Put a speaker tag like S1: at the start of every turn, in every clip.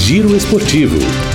S1: Giro Esportivo.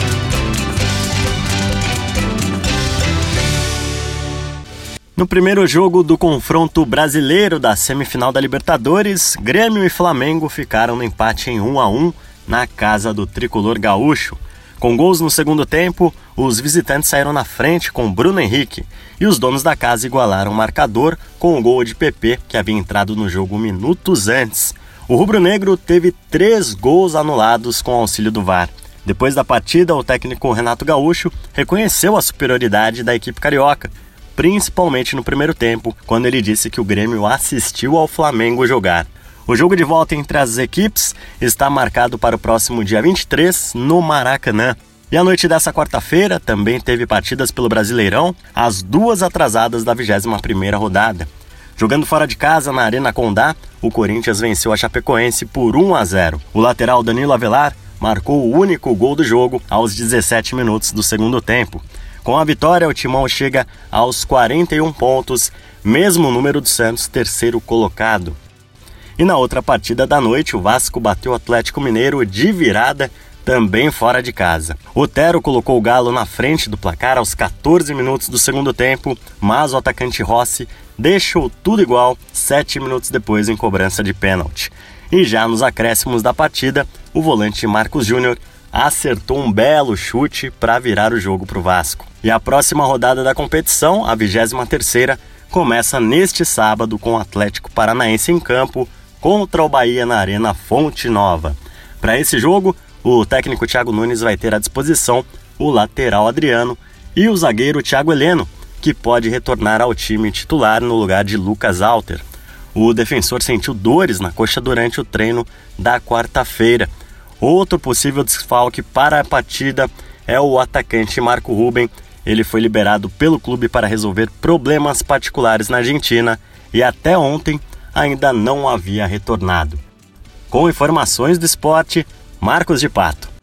S2: No primeiro jogo do confronto brasileiro da semifinal da Libertadores, Grêmio e Flamengo ficaram no empate em 1-1 na casa do tricolor gaúcho. Com gols no segundo tempo, os visitantes saíram na frente com Bruno Henrique e os donos da casa igualaram o marcador com o gol de PP, que havia entrado no jogo minutos antes. O rubro-negro teve 3 gols anulados com auxílio do VAR. Depois da partida, o técnico Renato Gaúcho reconheceu a superioridade da equipe carioca, principalmente no primeiro tempo, quando ele disse que o Grêmio assistiu ao Flamengo jogar. O jogo de volta entre as equipes está marcado para o próximo dia 23, no Maracanã. E a noite dessa quarta-feira também teve partidas pelo Brasileirão, as 2 atrasadas da 21ª rodada. Jogando fora de casa na Arena Condá, o Corinthians venceu a Chapecoense por 1-0. O lateral Danilo Avelar marcou o único gol do jogo aos 17 minutos do segundo tempo. Com a vitória, o Timão chega aos 41 pontos, mesmo número do Santos, terceiro colocado. E na outra partida da noite, o Vasco bateu o Atlético Mineiro de virada, também fora de casa. Otero colocou o Galo na frente do placar aos 14 minutos do segundo tempo, mas o atacante Rossi deixou tudo igual 7 minutos depois em cobrança de pênalti. E já nos acréscimos da partida, o volante Marcos Júnior acertou um belo chute para virar o jogo para o Vasco. E a próxima rodada da competição, a 23ª, começa neste sábado com o Atlético Paranaense em campo contra o Bahia na Arena Fonte Nova. Para esse jogo, o técnico Thiago Nunes vai ter à disposição o lateral Adriano e o zagueiro Thiago Heleno, que pode retornar ao time titular no lugar de Lucas Alter. O defensor sentiu dores na coxa durante o treino da quarta-feira. Outro possível desfalque para a partida é o atacante Marco Ruben. Ele foi liberado pelo clube para resolver problemas particulares na Argentina e até ontem ainda não havia retornado. Com informações do esporte, Marcos de Pato.